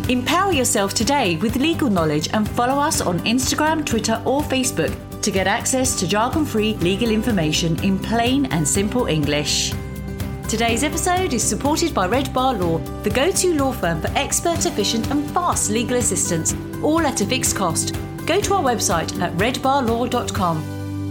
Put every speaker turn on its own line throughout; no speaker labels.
Empower yourself today with legal knowledge and follow us on Instagram, Twitter or Facebook to get access to jargon-free legal information in plain and simple English. Today's episode is supported by Red Bar Law, the go-to law firm for expert, efficient and fast legal assistance, all at a fixed cost. Go to our website at redbarlaw.com.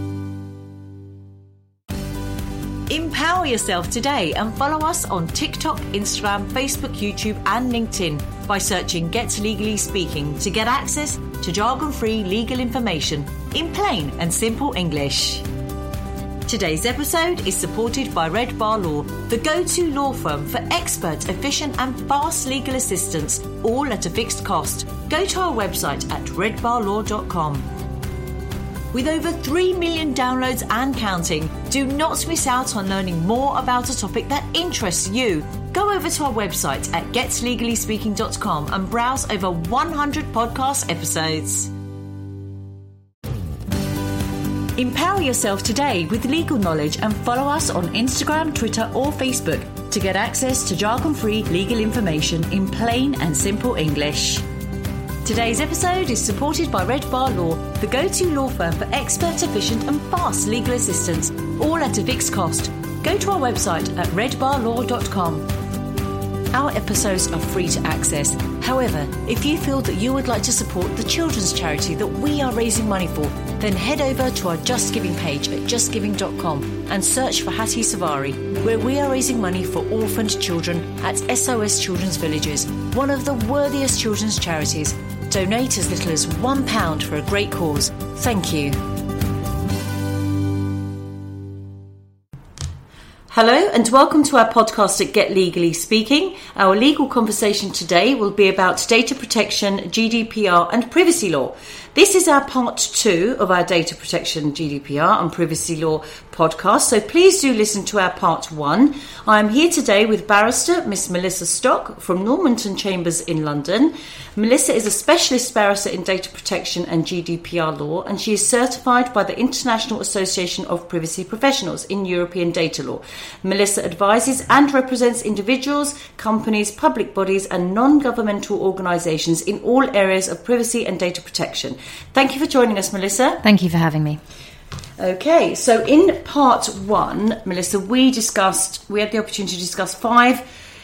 Empower yourself today and follow us on TikTok, Instagram, Facebook, YouTube and LinkedIn by searching Get Legally Speaking to get access to jargon-free legal information in plain and simple English. Today's episode is supported by Red Bar Law, the go-to law firm for expert, efficient and fast legal assistance, all at a fixed cost. Go to our website at redbarlaw.com. With over 3 million downloads and counting, do not miss out on learning more about a topic that interests you. Go over to our website at getlegallyspeaking.com and browse over 100 podcast episodes. Empower yourself today with legal knowledge and follow us on Instagram, Twitter or Facebook to get access to jargon-free legal information in plain and simple English. Today's episode is supported by Red Bar Law, the go-to law firm for expert, efficient and fast legal assistance, all at a fixed cost. Go to our website at redbarlaw.com. Our episodes are free to access. However, if you feel that you would like to support the children's charity that we are raising money for, then head over to our Just Giving page at justgiving.com and search for Hattie Savari, where we are raising money for orphaned children at SOS Children's Villages, one of the worthiest children's charities. Donate as little as £1 for a great cause. Thank you. Hello and welcome to our podcast at Get Legally Speaking. Our legal conversation today will be about data protection, GDPR and privacy law. This is our part 2 of our data protection, GDPR and privacy law podcast, so please do listen to our part 1. I am here today with barrister Miss Melissa Stock from Normanton Chambers in London. Melissa is a specialist barrister in data protection and GDPR law, and she is certified by the International Association of Privacy Professionals in European data law. Melissa advises and represents individuals, companies, public bodies and non-governmental organisations in all areas of privacy and data protection. Thank you for joining us, Melissa.
Thank you for having me.
Okay, so in part 1, Melissa, we had the opportunity to discuss 5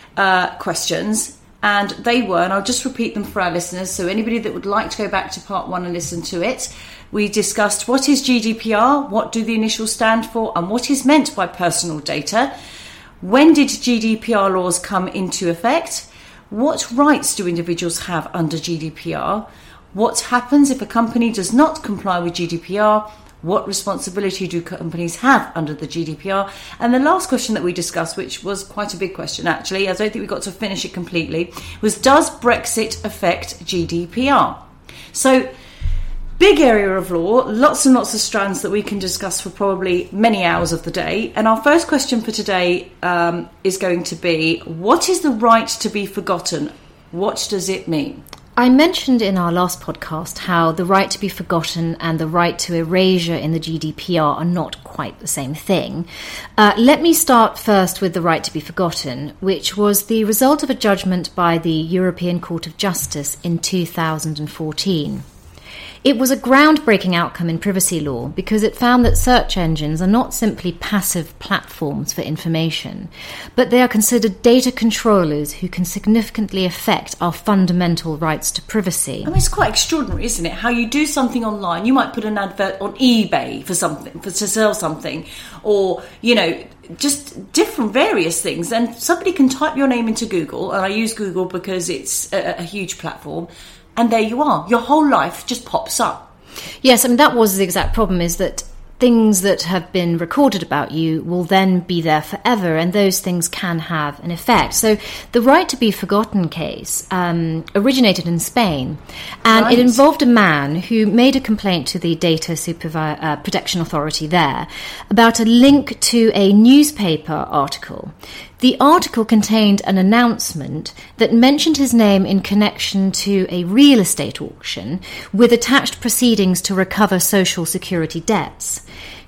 questions, and they were, and I'll just repeat them for our listeners, so anybody that would like to go back to part 1 and listen to it. We discussed what is GDPR, what do the initials stand for, and what is meant by personal data. When did GDPR laws come into effect? What rights do individuals have under GDPR? What happens if a company does not comply with GDPR? What responsibility do companies have under the GDPR? And the last question that we discussed, which was quite a big question actually, I don't think we got to finish it completely, was does Brexit affect GDPR? So, big area of law, lots and lots of strands that we can discuss for probably many hours of the day. And our first question for today is going to be, what is the right to be forgotten? What does it mean?
I mentioned in our last podcast how the right to be forgotten and the right to erasure in the GDPR are not quite the same thing. Let me start first with the right to be forgotten, which was the result of a judgment by the European Court of Justice in 2014. It was a groundbreaking outcome in privacy law because it found that search engines are not simply passive platforms for information, but they are considered data controllers who can significantly affect our fundamental rights to privacy.
I mean, it's quite extraordinary, isn't it? How you do something online, you might put an advert on eBay for something, to sell something, or, you know, just different various things, and somebody can type your name into Google, and I use Google because it's a huge platform, and there you are. Your whole life just pops up.
Yes, I mean, that was the exact problem, is that things that have been recorded about you will then be there forever, and those things can have an effect. So the right to be forgotten case originated in Spain, and It involved a man who made a complaint to the Data Protection Authority there about a link to a newspaper article. The article contained an announcement that mentioned his name in connection to a real estate auction with attached proceedings to recover social security debts.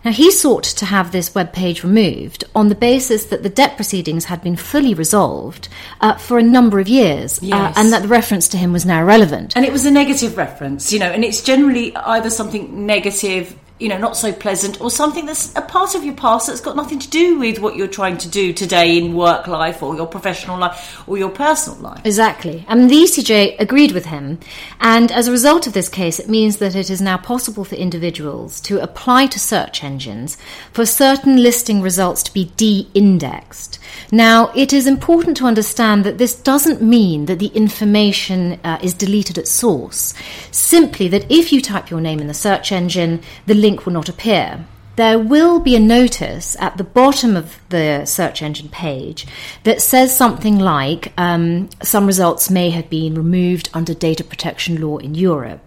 Now, he sought to have this web page removed on the basis that the debt proceedings had been fully resolved for a number of years, and that the reference to him was now irrelevant.
And it was a negative reference, and it's generally either something negative, not so pleasant, or something that's a part of your past that's got nothing to do with what you're trying to do today in work life or your professional life or your personal life.
Exactly. And the ECJ agreed with him. And as a result of this case, it means that it is now possible for individuals to apply to search engines for certain listing results to be de-indexed. Now, it is important to understand that this doesn't mean that the information is deleted at source. Simply that if you type your name in the search engine, the link will not appear. There will be a notice at the bottom of the search engine page that says something like some results may have been removed under data protection law in Europe.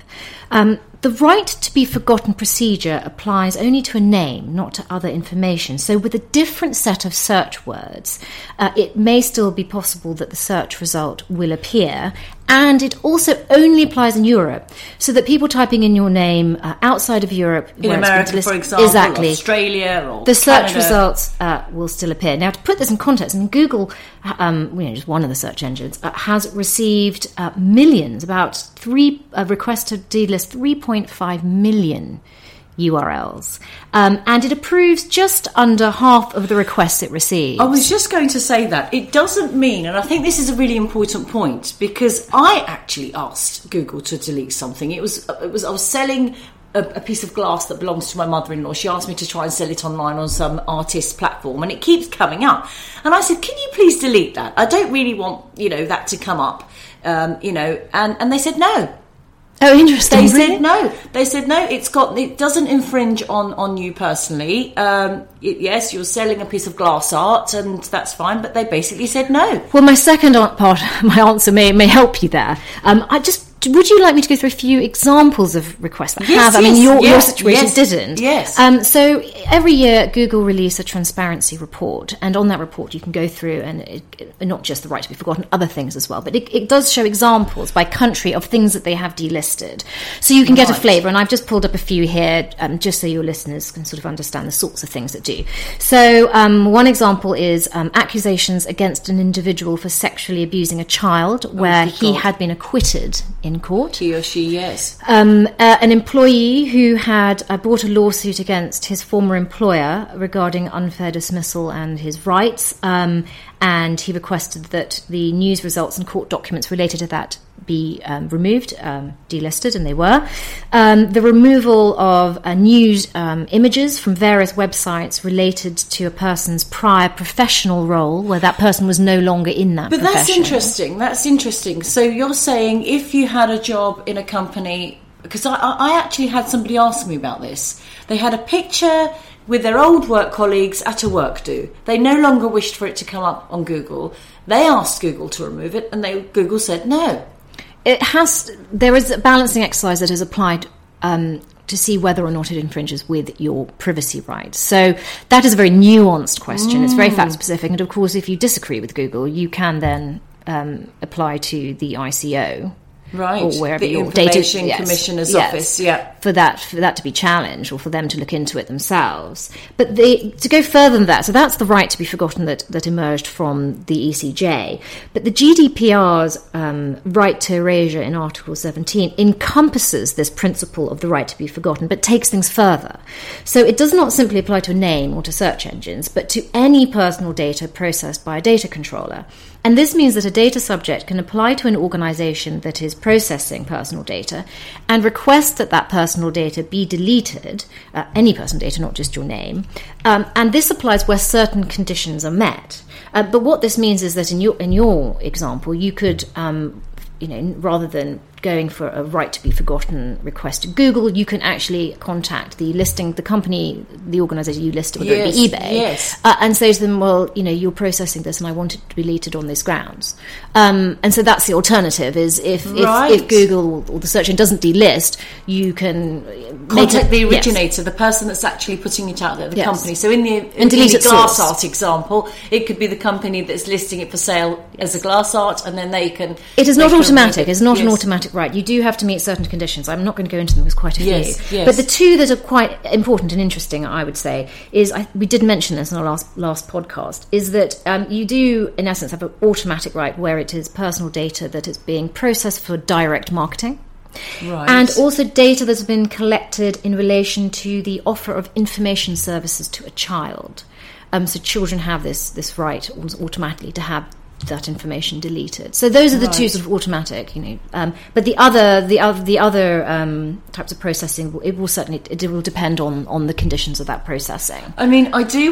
The right to be forgotten procedure applies only to a name, not to other information. So with a different set of search words, it may still be possible that the search result will appear. And it also only applies in Europe, so that people typing in your name outside of Europe,
in America, for example,
exactly,
Australia, or
the search
Canada,
results will still appear. Now, to put this in context, Google, just one of the search engines, has received millions, about requests to delist 3.5 million URLs, and it approves just under half of the requests it receives.
I was just going to say that. It doesn't mean, and I think this is a really important point, because I actually asked Google to delete something. I was selling a piece of glass that belongs to my mother-in-law. She asked me to try and sell it online on some artist platform, and it keeps coming up. And I said, can you please delete that? I don't really want, that to come up, and they said no.
Oh, interesting.
They said no. They said no. It doesn't infringe on you personally. Yes, you're selling a piece of glass art, and that's fine. But they basically said no.
Well, my second part, my answer may help you there. Would you like me to go through a few examples of requests that have? I mean, your situation didn't.
Yes.
So every year, Google release a transparency report, and on that report, you can go through and not just the right to be forgotten, other things as well. But it does show examples by country of things that they have delisted, so you can get a flavour. And I've just pulled up a few here, just so your listeners can sort of understand the sorts of things that do. So one example is accusations against an individual for sexually abusing a child, where he had been acquitted in court.
He or she, yes.
An employee who had brought a lawsuit against his former employer regarding unfair dismissal and his rights, and he requested that the news results and court documents related to that be removed, delisted, and they were. The removal of news images from various websites related to a person's prior professional role, where that person was no longer in that profession.
But that's interesting. So you're saying if you had a job in a company, because I actually had somebody ask me about this. They had a picture with their old work colleagues at a work do. They no longer wished for it to come up on Google. They asked Google to remove it, and Google said no.
There is a balancing exercise that is applied to see whether or not it infringes with your privacy rights. So that is a very nuanced question. It's very fact specific, and of course, if you disagree with Google, you can then apply to the ICO.
Right,
or wherever
the
your
Information
data,
Commissioner's Office,
for that to be challenged, or for them to look into it themselves. But to go further than that, so that's the right to be forgotten that emerged from the ECJ. But the GDPR's right to erasure in Article 17 encompasses this principle of the right to be forgotten, but takes things further. So it does not simply apply to a name or to search engines, but to any personal data processed by a data controller. And this means that a data subject can apply to an organisation that is processing personal data and request that personal data be deleted, any personal data, not just your name. And this applies where certain conditions are met. But what this means is that in your example, you could, rather than going for a right to be forgotten request to Google, you can actually contact the company, the organisation you listed, whether it be eBay, and say to them, well, you're processing this and I want it to be deleted on these grounds. And so that's the alternative, is if Google or the search engine doesn't delist, you can
contact the originator, the person that's actually putting it out there, the company. So in the glass art example, it could be the company that's listing it for sale as a glass art, and then they can...
It is not automatic. It's not an automatic automatic right. You do have to meet certain conditions. I'm not going to go into them, there's quite a few.
Yes.
But the two that are quite important and interesting, I would say, is, we did mention this in our last podcast, is that you do, in essence, have an automatic right where it is personal data that is being processed for direct marketing.
Right.
And also data that's been collected in relation to the offer of information services to a child. So children have this right automatically to have that information deleted. So those are the two sort of automatic, but the other types of processing, it will depend on the conditions of that processing.
I mean,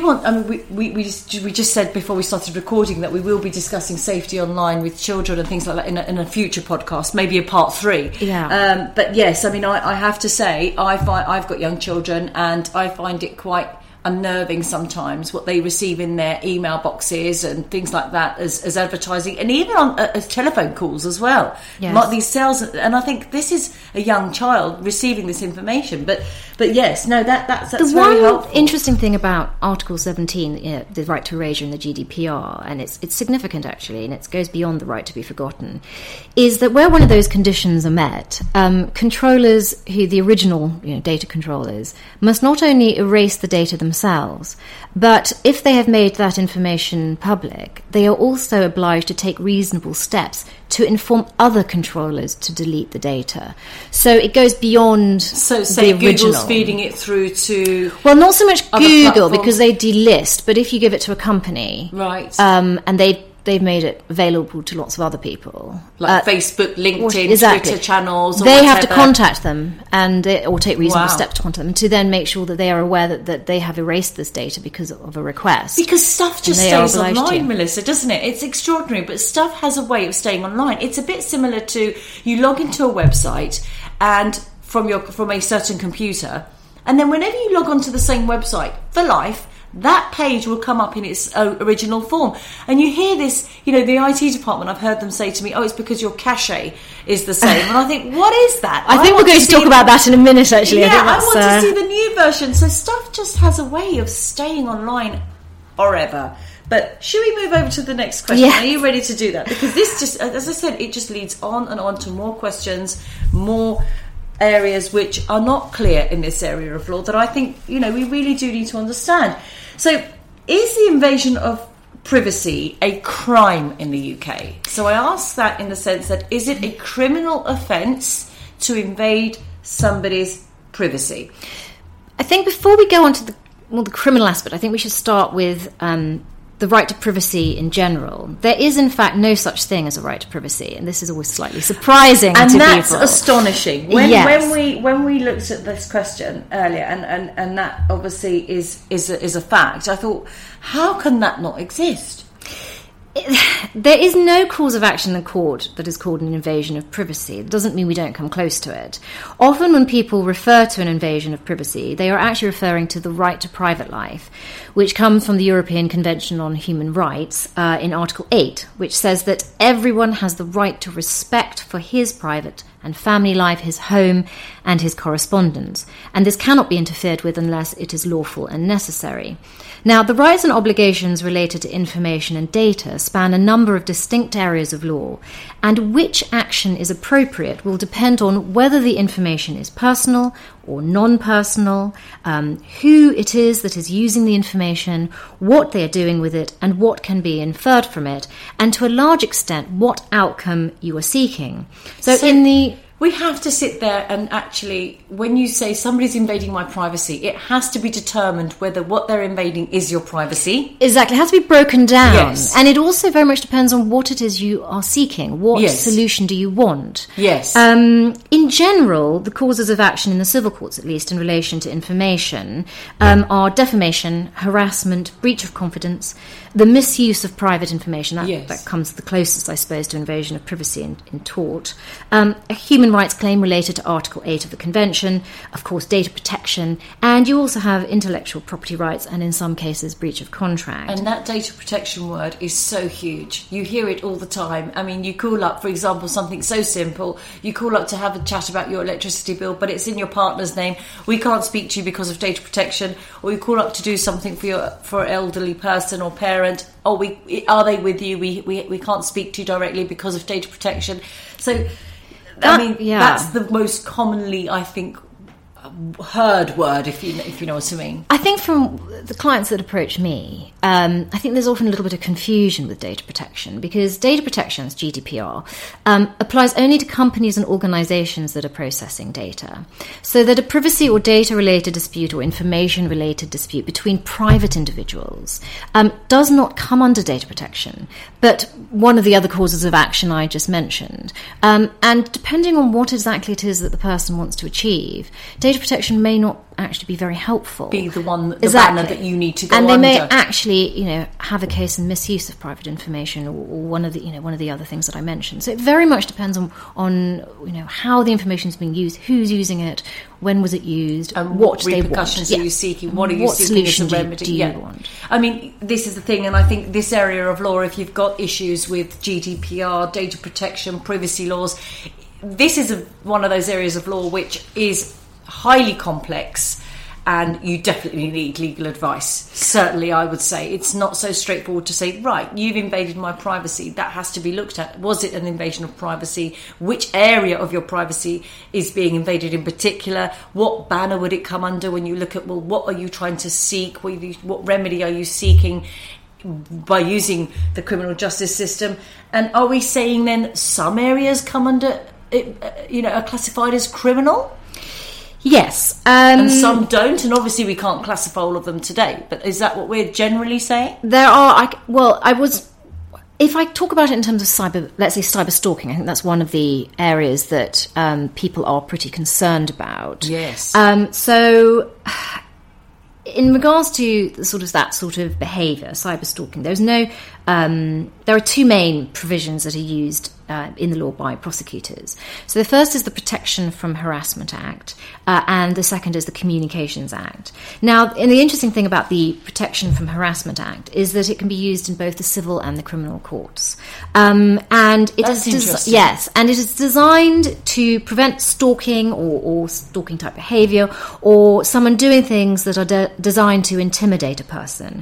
we just said before we started recording that we will be discussing safety online with children and things like that in a future podcast, maybe a part 3.
Yeah.
But yes, I mean, I have to say, I've got young children, and I find it quite unnerving sometimes what they receive in their email boxes and things like that as advertising, and even on as telephone calls as well.
Yes.
These sales, and I think this is a young child receiving this information. But yes, no, that's very helpful.
The one interesting thing about Article 17, the right to erasure in the GDPR, and it's significant actually, and it goes beyond the right to be forgotten, is that where one of those conditions are met, controllers, who the original data controllers, must not only erase the data themselves, but if they have made that information public, they are also obliged to take reasonable steps to inform other controllers to delete the data. So it goes beyond
say
the original.
Google's feeding it through to...
Well, not so much Google,
platforms,
because they delist, but if you give it to a company...
Right.
And they've made it available to lots of other people.
Like Facebook, LinkedIn,
exactly.
Twitter channels, or
they
whatever.
have to contact them or take reasonable
Wow.
steps to contact them to then make sure that they are aware that they have erased this data because of a request.
Because stuff just
And they are
stays
obliged
online,
to.
Melissa, doesn't it? It's extraordinary, but stuff has a way of staying online. It's a bit similar to you log into a website and from a certain computer, and then whenever you log onto the same website for life, that page will come up in its original form. And you hear this, the IT department, I've heard them say to me, it's because your cache is the same. And I think, what is that?
I think we're going to talk about that in a minute, actually.
Yeah,
I
want to see the new version. So stuff just has a way of staying online forever. But should we move over to the next question?
Yeah.
Are you ready to do that? Because this just, as I said, it just leads on and on to more questions, more areas which are not clear in this area of law that I think, we really do need to understand. So, is the invasion of privacy a crime in the UK? So I ask that in the sense that, is it a criminal offence to invade somebody's privacy?
I think before we go on to the criminal aspect, I think we should start with the right to privacy in general. There is, in fact, no such thing as a right to privacy, and this is always slightly surprising to people.
And that's astonishing.
Yes.
When we looked at this question earlier, and that obviously is a fact, I thought, how can that not exist?
There is no cause of action in court that is called an invasion of privacy. It doesn't mean we don't come close to it. Often when people refer to an invasion of privacy, they are actually referring to the right to private life, which comes from the European Convention on Human Rights in Article 8, which says that everyone has the right to respect for his private and family life, his home, and his correspondence. And this cannot be interfered with unless it is lawful and necessary. Now, the rights and obligations related to information and data span a number of distinct areas of law, and which action is appropriate will depend on whether the information is personal or non-personal, who it is that is using the information, what they are doing with it, and what can be inferred from it, and to a large extent, what outcome you are seeking. So
we have to sit there and actually, when you say somebody's invading my privacy, it has to be determined whether what they're invading is your privacy.
Exactly. It has to be broken down.
Yes.
And it also very much depends on what it is you are seeking. What
Yes.
solution do you want?
Yes.
In general, the causes of action in the civil courts, at least in relation to information, are defamation, harassment, breach of confidence, the misuse of private information. That comes the closest, I suppose, to invasion of privacy in tort. A human rights claim related to Article 8 of the Convention, of course, data protection, and you also have intellectual property rights and, in some cases, breach of contract.
And that data protection word is so huge. You hear it all the time. I mean, you call up, for example, something so simple. You call up to have a chat about your electricity bill, but it's in your partner's name. We can't speak to you because of data protection. Or you call up to do something for an elderly person or parent. Are they with you? We can't speak to you directly because of data protection. So That's the most commonly, I think, heard word, if you know what I mean.
I think from the clients that approach me, I think there's often a little bit of confusion with data protection, because data protection, GDPR, applies only to companies and organizations that are processing data. So that a privacy or data-related dispute or information-related dispute between private individuals does not come under data protection, but one of the other causes of action I just mentioned. And depending on what exactly it is that the person wants to achieve, data protection may not actually be very helpful.
Be the banner that you need to go
under. And they may
under.
actually, have a case in misuse of private information, or one of the other things that I mentioned. So it very much depends on how the information is being used, who's using it, when was it used,
and
what
repercussions
they want.
Are you seeking? What are you seeking as a remedy?
Do you want?
I mean, this is the thing, and I think this area of law, if you've got issues with GDPR, data protection, privacy laws, this is one of those areas of law which is highly complex, and you definitely need legal advice. Certainly, I would say it's not so straightforward to say, right, you've invaded my privacy. That has to be looked at. Was it an invasion of privacy? Which area of your privacy is being invaded in particular? What banner would it come under when you look at, well, what are you trying to seek? What remedy are you seeking by using the criminal justice system? And are we saying then some areas come under, are classified as criminal?
Yes.
And some don't, and obviously we can't classify all of them today, but is that what we're generally saying?
There are, if I talk about it in terms of cyber stalking, I think that's one of the areas that people are pretty concerned about.
Yes.
So in regards to that sort of behaviour, cyber stalking, there are two main provisions that are used in the law by prosecutors. So the first is the Protection from Harassment Act, and the second is the Communications Act. Now, and the interesting thing about the Protection from Harassment Act is that it can be used in both the civil and the criminal courts. And it
That's interesting.
Yes, and it is designed to prevent stalking or stalking type behaviour, or someone doing things that are designed to intimidate a person.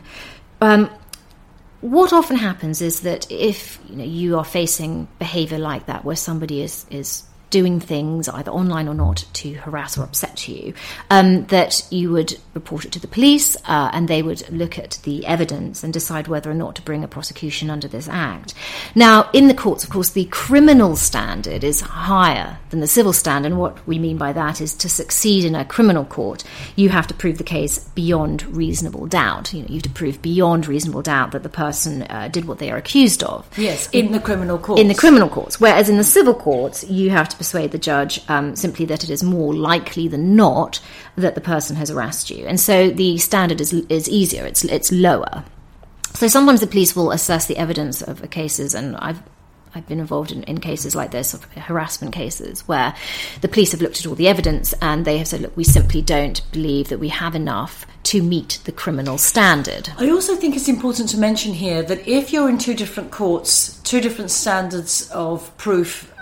What often happens is that if you are facing behaviour like that, where somebody is doing things, either online or not, to harass or upset you, that you would report it to the police, and they would look at the evidence and decide whether or not to bring a prosecution under this act. Now, in the courts, of course, the criminal standard is higher than the civil standard, and what we mean by that is to succeed in a criminal court, you have to prove the case beyond reasonable doubt. You have to prove beyond reasonable doubt that the person did what they are accused of.
Yes, in the criminal courts.
In the criminal courts, whereas in the civil courts, you have to persuade the judge simply that it is more likely than not that the person has harassed you. And so the standard is easier, it's lower. So sometimes the police will assess the evidence of cases, and I've been involved in cases like this, of harassment cases, where the police have looked at all the evidence and they have said, look, we simply don't believe that we have enough to meet the criminal standard.
I also think it's important to mention here that if you're in two different courts, two different standards of proof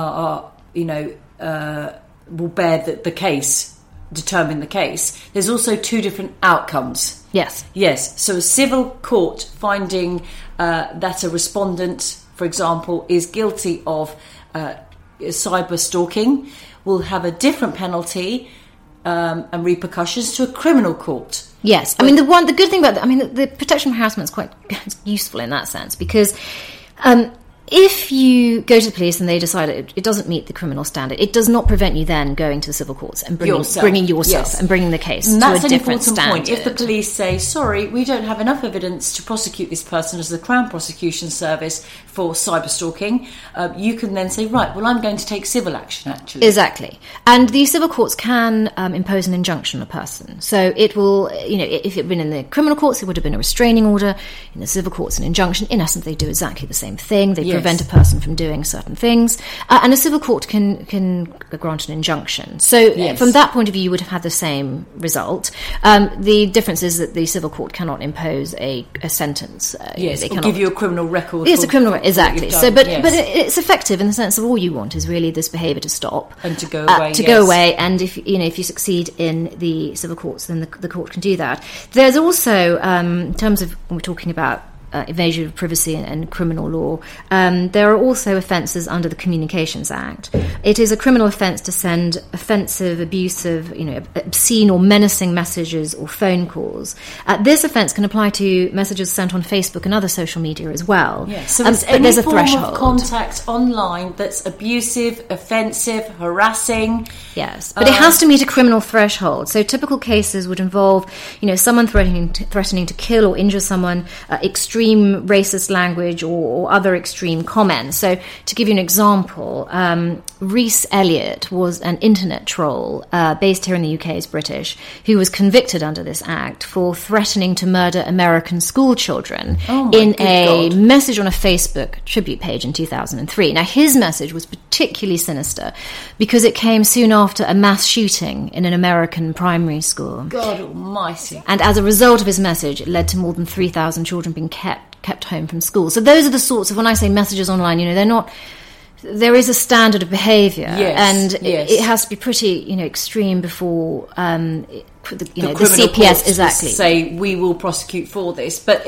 will bear the case, determine the case. There's also two different outcomes. Yes. So a civil court finding that a respondent, for example, is guilty of cyber stalking will have a different penalty and repercussions to a criminal court.
Yes. I mean, the good thing about the protection from harassment is quite useful in that sense, because if you go to the police and they decide it doesn't meet the criminal standard, it does not prevent you then going to the civil courts and bringing yourself
yes.
and bringing the case
and
to
that's
a
an
different
important
standard.
Point. If the police say, sorry, we don't have enough evidence to prosecute this person as the Crown Prosecution Service for cyber stalking, you can then say, right, well, I'm going to take civil action, actually.
Exactly. And the civil courts can impose an injunction on a person. So it will, if it had been in the criminal courts, it would have been a restraining order. In the civil courts, an injunction. In essence, they do exactly the same thing. They prevent a person from doing certain things. And a civil court can grant an injunction. So from that point of view, you would have had the same result. The difference is that the civil court cannot impose a sentence.
They cannot give you a criminal record.
It's a criminal record, exactly. So, but it's effective in the sense of all you want is really this behaviour to stop
and to go away.
Go away, and if you succeed in the civil courts, then the court can do that. There's also, in terms of when we're talking about evasion of privacy and criminal law, there are also offences under the Communications Act. It is a criminal offence to send offensive, abusive, obscene or menacing messages or phone calls. This offence can apply to messages sent on Facebook and other social media as well.
Yes, so it's any
there's a
form
threshold.
of contact online that's abusive, offensive, harassing.
Yes, but it has to meet a criminal threshold. So typical cases would involve, someone threatening to kill or injure someone, extreme racist language or other extreme comments. So to give you an example, Rhys Elliott was an internet troll based here in the UK, is British, who was convicted under this act for threatening to murder American school children in a message on a Facebook tribute page in 2003. Now, his message was particularly sinister because it came soon after a mass shooting in an American primary school.
God almighty.
And as a result of his message, it led to more than 3,000 children being kept home from school. So those are the sorts of, when I say messages online, they're not... There is a standard of behaviour, and it has to be pretty, extreme before the CPS exactly
say we will prosecute for this. But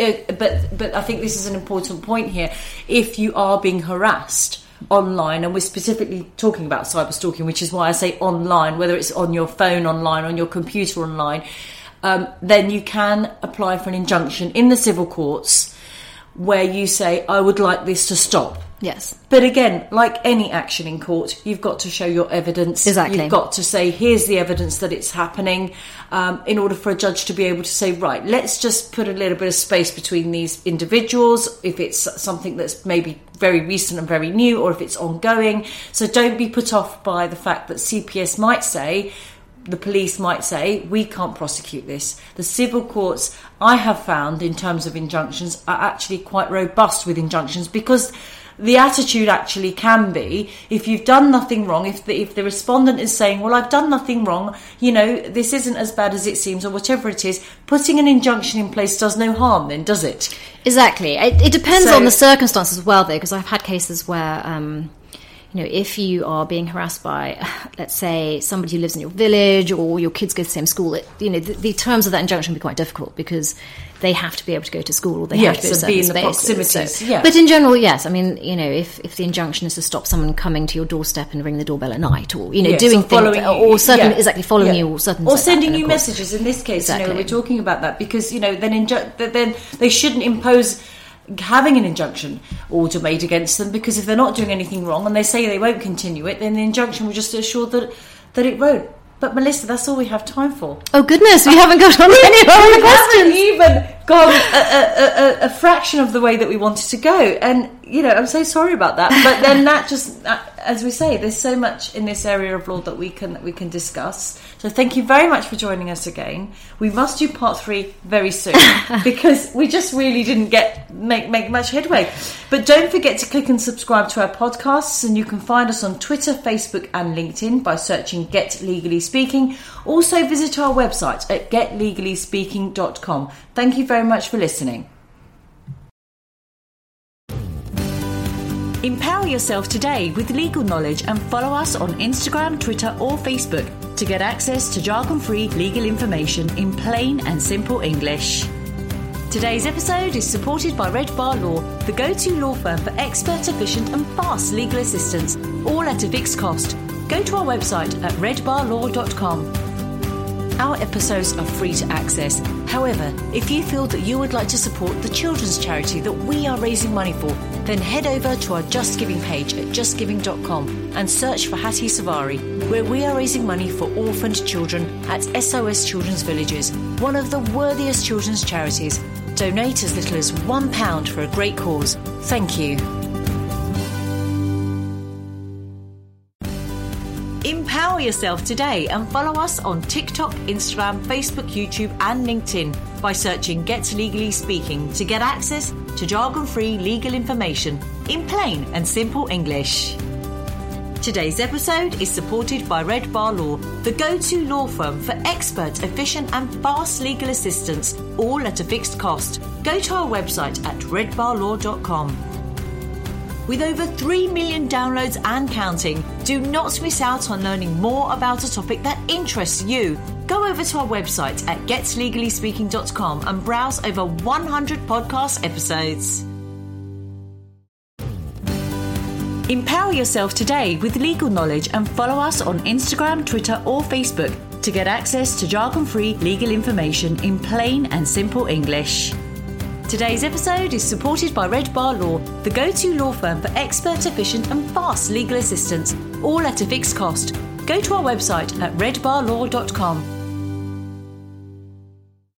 I think this is an important point here. If you are being harassed online, and we're specifically talking about cyberstalking, which is why I say online, whether it's on your phone online, on your computer online, then you can apply for an injunction in the civil courts where you say, I would like this to stop.
Yes.
But again, like any action in court, you've got to show your evidence.
Exactly.
You've got to say, here's the evidence that it's happening, in order for a judge to be able to say, right, let's just put a little bit of space between these individuals, if it's something that's maybe very recent and very new, or if it's ongoing. So don't be put off by the fact that CPS might say, the police might say, we can't prosecute this. The civil courts, I have found, in terms of injunctions, are actually quite robust with injunctions, because the attitude actually can be, if you've done nothing wrong, if the respondent is saying, well, I've done nothing wrong, this isn't as bad as it seems, or whatever it is, putting an injunction in place does no harm then, does it?
Exactly. It depends on the circumstances as well, though, because I've had cases where... if you are being harassed by, let's say, somebody who lives in your village, or your kids go to the same school, the terms of that injunction will be quite difficult, because they have to be able to go to school, or they have to be in the proximity.
Yeah.
But in general, yes. I mean, if the injunction is to stop someone coming to your doorstep and ringing the doorbell at night, or doing things, or certain exactly you, or certain,
or sending you messages. In this case, we're talking about that because then they shouldn't impose having an injunction order made against them, because if they're not doing anything wrong and they say they won't continue it, then the injunction will just assure that it won't. But Melissa, that's all we have time for.
Oh goodness, we haven't got on any other questions.
We haven't even gone a fraction of the way that we wanted to go, and I'm so sorry about that. But then that just, as we say, there's so much in this area of law that we can discuss. So thank you very much for joining us again. We must do part 3 very soon because we just really didn't make much headway. But don't forget to click and subscribe to our podcasts, and you can find us on Twitter, Facebook and LinkedIn by searching Get Legally Speaking. Also visit our website at getlegallyspeaking.com. Thank you very much for listening. Empower yourself today with legal knowledge and follow us on Instagram, Twitter or Facebook to get access to jargon-free legal information in plain and simple English. Today's episode is supported by Red Bar Law, the go-to law firm for expert, efficient and fast legal assistance, all at a fixed cost. Go to our website at redbarlaw.com. Our episodes are free to access. However, if you feel that you would like to support the children's charity that we are raising money for, then head over to our Just Giving page at justgiving.com and search for Hattie Savari, where we are raising money for orphaned children at SOS Children's Villages, one of the worthiest children's charities. Donate as little as £1 for a great cause. Thank you. Empower yourself today and follow us on TikTok, Instagram, Facebook, YouTube and LinkedIn by searching Get Legally Speaking to get access to jargon-free legal information in plain and simple English. Today's episode is supported by Red Bar Law, the go-to law firm for expert, efficient and fast legal assistance, all at a fixed cost. Go to our website at redbarlaw.com. with over 3 million downloads and counting. Do not miss out on learning more about a topic that interests you. Go over to our website at getslegallyspeaking.com and browse over 100 podcast episodes. Empower yourself today with legal knowledge and follow us on Instagram, Twitter or Facebook to get access to jargon-free legal information in plain and simple English. Today's episode is supported by Red Bar Law, the go-to law firm for expert, efficient and fast legal assistance, all at a fixed cost. Go to our website at redbarlaw.com.